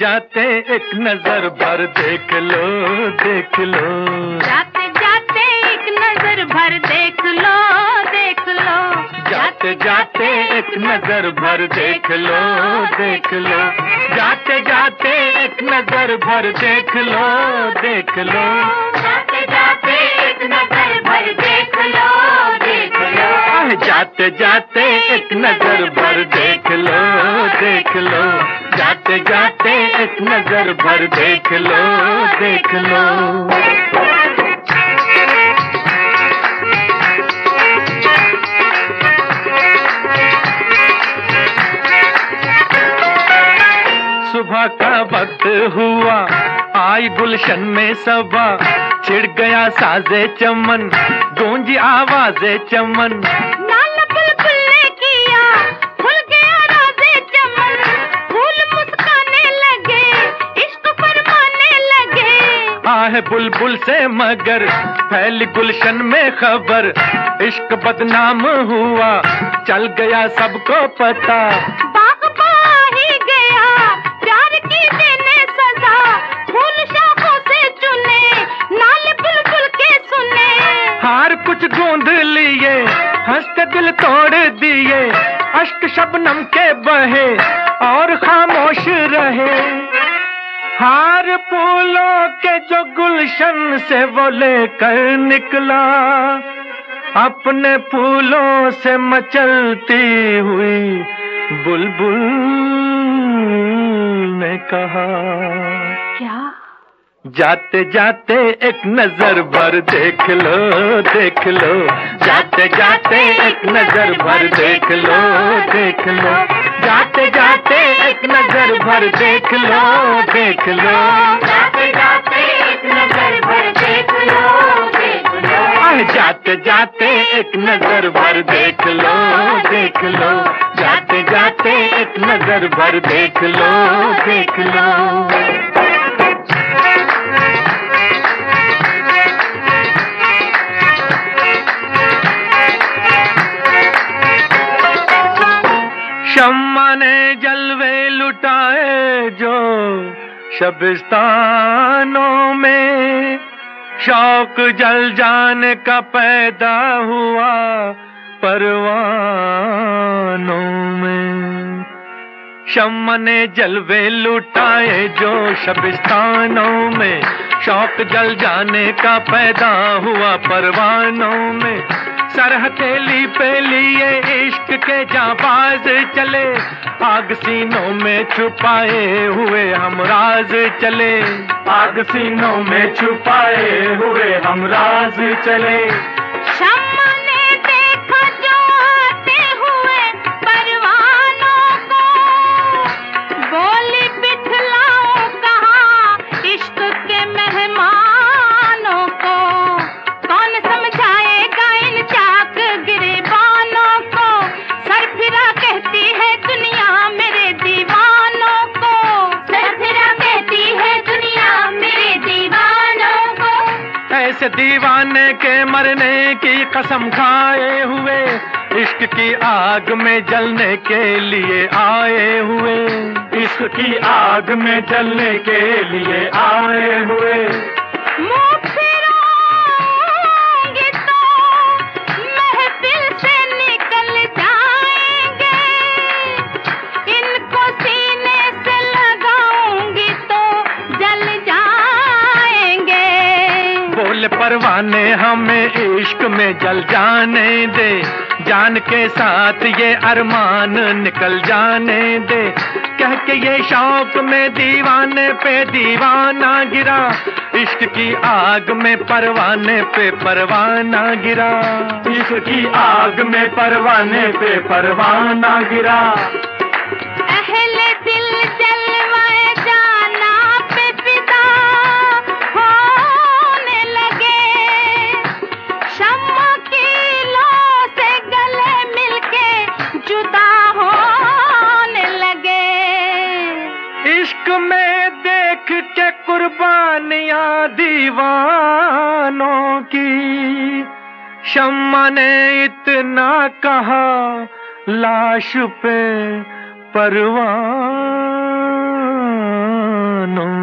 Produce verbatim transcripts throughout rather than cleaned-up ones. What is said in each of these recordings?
जाते एक नजर भर देख लो देख लो, जाते जाते एक नजर भर देख लो देख लो, जाते जाते एक नजर भर देख लो देख लो, जाते जाते एक नजर भर देख लो देख लो, जाते जाते एक नजर भर देख लो देख लो, जाते जाते एक नजर भर देख लो देख लो, जाते जाते एक नजर भर देख लो देख लो। सुबह का वक्त हुआ आई गुलशन में सबा, छिड़ गया साजे चमन गूंजी आवाज़े चमन, लाल बुलबुल ने किया खुल गया राज़े चमन, फूल मुस्काने लगे इश्क फरमाने लगे, आहे बुलबुल से मगर फैली गुलशन में खबर, इश्क बदनाम हुआ चल गया सबको पता, बाग बहा ही गया प्यार की देने सजा, फूल शाखों से चुने नाले बुलबुल के सुने, हार कुछ गूंद लिए हंसते दिल तोड़ दिए, अश्क शबनम के बहे और खामोश रहे, हार फूलों के जो गुलशन से वो लेकर निकला, अपने फूलों से मचलती हुई बुलबुल ने कहा, क्या जाते जाते एक नजर भर देख लो देख लो, जाते जाते एक नजर भर देख लो देख लो, जाते जाते एक नजर भर देख लो देख लो, जाते जाते एक नजर भर देख लो देख लो, जाते जाते एक नजर भर देख लो देख लो, जाते जाते एक नजर भर देख लो देख लो। शम्मा ने जलवे लुटाए जो शबिस्तानों में, शौक जल जाने का पैदा हुआ परवानों में, शम्मा ने जलवे लुटाए जो शबिस्तानों में, शौक जल जाने का पैदा हुआ परवानों में, सर हथेली पे लिए इश्क के जाबाज चले, आग सीनों में छुपाए हुए हम राज चले, आग सीनों में छुपाए हुए हम राज चले, शम्मा ने देखा जो आते हुए परवानों को, बोली बिठलाओ कहाँ इश्क के मेहमानों को, कौन समझाएगा इन चाक गिरेबानों को, सरफिरा कहती है दुनिया मेरे दीवानों को, सरफिरा कहती है दुनिया मेरे दीवानों को, ऐसे दीवाने के मरने की कसम खाए हुए, इश्क की आग में जलने के लिए आए हुए, इश्क की आग में जलने के लिए आए हुए, मुँह फिराऊंगी तो महफिल से निकल जाएंगे, इनको सीने से लगाऊंगी तो जल जाएंगे, बोले परवाने हमें इश्क में जल जाने दे, जान के साथ ये अरमान निकल जाने दे, कह के ये शौक में दीवाने पे दीवाना गिरा, इश्क की आग में परवाने पे परवाना गिरा, इश्क की आग में परवाने पे परवाना गिरा, अहले दिल जलवाए जाना पे फिदा होने लगे, शम्मा की लो से गले मिलके जुदा होने लगे, इश्क में देख के कुर्बानियां दीवानों की, शम्मा ने इतना कहा लाश पे परवान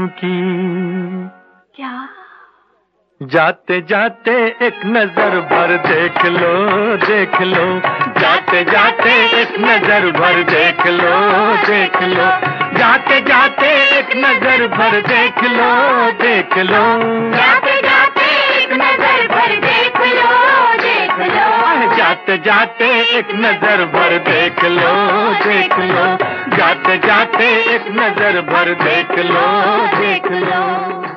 की। क्या? जाते जाते एक नजर भर देख लो, देख लो, जाते जाते एक नजर भर देख लो, देख लो, जाते जाते एक नजर भर देख लो, देख लो, जाते जाते एक नजर भर देख लो, देख लो, जाते जाते एक नजर भर देख लो, देख लो, जाते जाते एक नजर भर देख लो, देख लो।